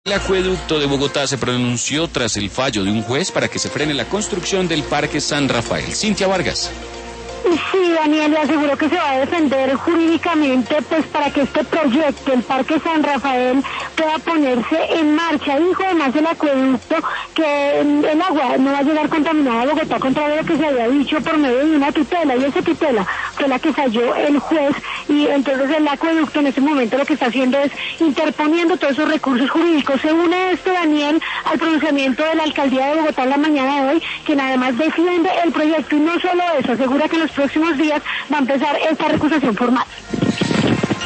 El acueducto de Bogotá se pronunció tras el fallo de un juez para que se frene la construcción del Parque San Rafael. Cintia Vargas. Sí, Daniel, le aseguro que se va a defender jurídicamente pues para que este proyecto, el Parque San Rafael, pueda ponerse en marcha. Dijo además el acueducto que el agua no va a llegar contaminada a Bogotá, contrario a lo que se había dicho por medio de una tutela, y esa tutela fue la que falló el juez, y entonces el acueducto en este momento lo que está haciendo es interponiendo todos esos recursos jurídicos. Se une esto, Daniel, al pronunciamiento de la Alcaldía de Bogotá en la mañana de hoy, quien además defiende el proyecto, y no solo eso, asegura que en los próximos días va a empezar esta recusación formal.